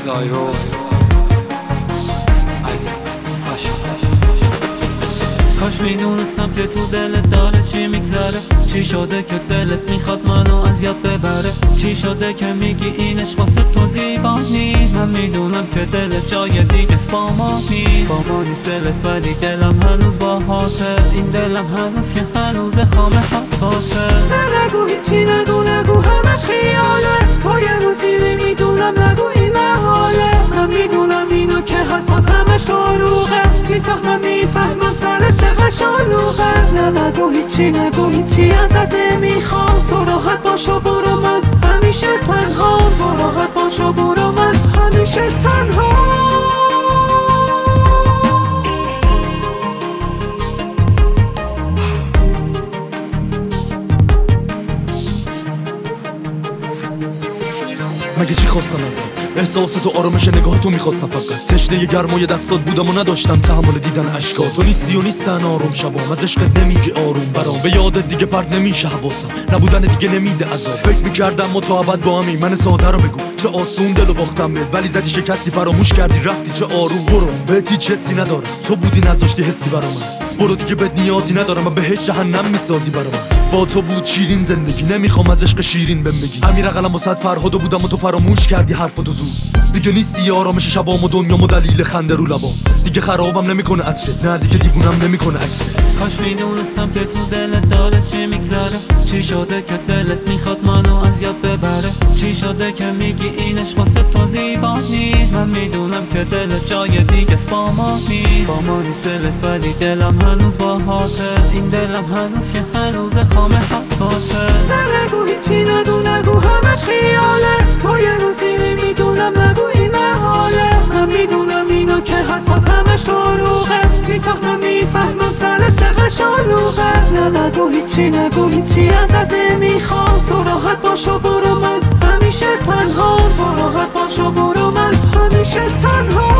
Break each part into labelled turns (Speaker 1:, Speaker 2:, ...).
Speaker 1: سایروس کاش میدونستم که تو دلت داره چی میگذره، چی شده که دلت میخواد منو اذیت ببره، چی شده که میگی این عشق واسه تو زیبا نیست. من میدونم که دلت جای دیگه با ما نیست، با ما نیست دلت ولی دلم هنوز باهاته، این دلم هنوز که هنوز خامه فقاته.
Speaker 2: نگو هیچی نگو همش خیاله، تو یه روز میری میدونم نگو این محاله. من میدونم اینو که حرفات همش دروغه، میفهمم سرت چقدر شلوغه. نگو هیچی ازت نمیخوام، تو راحت باشو برو من همیشه تنها، تو راحت باشو برو من همیشه تنها.
Speaker 3: مگه چی خواستم ازم؟ احساس تو آرامش نگاه تو میخواستم، فقط تشنه گرمای دستات بودم و نداشتم تحمل دیدن اشکات. تو نیستی و نیستن آروم شبام، از عشقت نمیگی آروم برام، به یادت دیگه پرت نمیشه حواسم، نبودن دیگه نمیده عذاب. فکر میکردم ما تو ابد با همین، من ساده رو بگو چه آسون دلو باختم بهت، ولی زدی شکستی فراموش کردی رفتی چه آروم. برو بهت هیچ حسی ندارم، تو بودی نذاشتی حسی برام، برو دیگه بهت نیازی ندارم و بهش جهنم میسازی برام. با تو بود شیرین زندگی، نمیخوام از عشق شیرین بهم بگی. امیر قلم واسط فرهاد بودم و تو فراموش کردی حرفاتو زود، دیگه نیستی آرامش شبام و دنیام و دلیل خنده رو لبام، دیگه خرابم نمیکنه عطرت، نه دیگه دیوونم نمیکنه عکست.
Speaker 1: کاش میدونستم که تو دلت داره چی میگذره، چی شده که دلت میخواد منو اذیت ببره، چی شده که میگی این عشق واسه تو زیبا نیست. من میدونم که دلت جای دیگه با ما نیست، با ما نیست دلت ولی دلم هنوز باهاته، این دلم هنوز که هنوز خامه فقاته.
Speaker 2: نگو هیچی نگو همش خیاله، تو یه روز میری میدونم نگو این محاله. من میدونم اینو که حرفات همش دروغه، میفهمم سرت چقدر شلوغه. نگو هیچی ازت نمیخوام، تو راحت باشو برو من همیشه تنها، تو راحت باشو برو من همیشه تنها.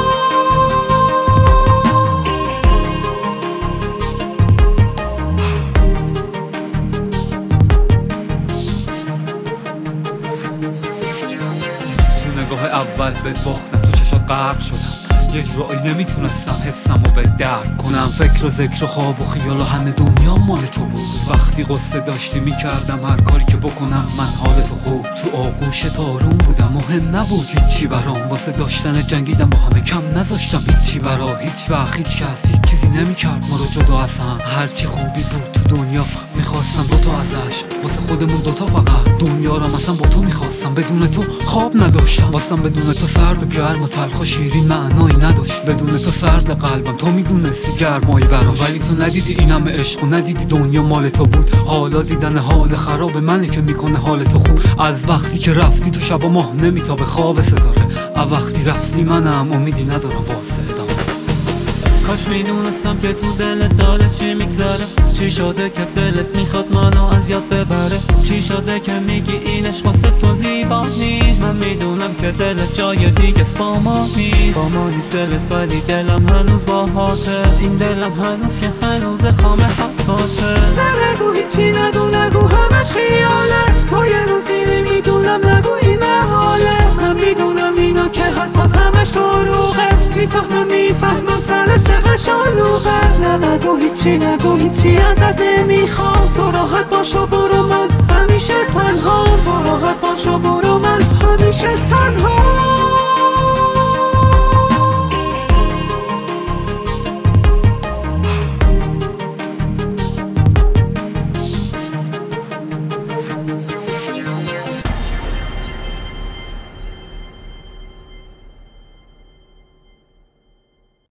Speaker 1: نگاه اول بهت باختم، تو چشات غرق شدم، یه جایی نمیتونستم حسمو به درک کنم. فکر و ذکر و خواب و خیال و همه دنیا مال تو بود، وقتی قصه داشتی میکردم هر کاری که بکنم من حال تو خوب. تو آغوش آروم بودم، مهم نبود هیچی برام، واسه داشتن جنگیدم با همه، کم نذاشتم هیچی برا. هیچ وقت هیچ کس هیچ چیزی نمیکرد ما رو جدا از هم، هرچی خوبی بود تو دنیا میخواستم دوتا ازش، واسه خودمون دوتا فقط. دنیا را مثلا با تو میخواستم، بدون تو خواب نداشتم، واسم بدون تو سرد و گرم و تلخ و شیرین معنایی نداشت. بدون تو سرد قلبم، تو میدونستی گرمایی براش، ولی تو ندیدی این همه عشق و ندیدی دنیا مال تو بود. حالا دیدن حال خراب منه که میکنه حال تو خوب. از وقتی که رفتی تو شب و ماه نمیتابه خواب ستاره، از وقتی رفتی منم امیدی ندارم واسه ادامه. کاش میدونستم که تو دلت داره چی میگذره، چی شده که دلت میخواد منو اذیت ببره، چی شده که میگی این عشق واسه تو زیبا نیست. من میدونم که دلت جای دیگه با ما نیست، با ما نیست دلت ولی دلم هنوز باهاته، این دلم هنوز که هنوز خامه فقاته.
Speaker 2: نگو هیچی نگو همش خیاله، تو یه روز میری میدونم نگو این محاله. من میدونم اینو که حرفات همش دروغه، میفهمم سرت چقدر شلوغه. نگو هیچی ازت نمیخوام، تو راحت باشو برو من همیشه تنها، تو راحت باشو برو من همیشه تنها.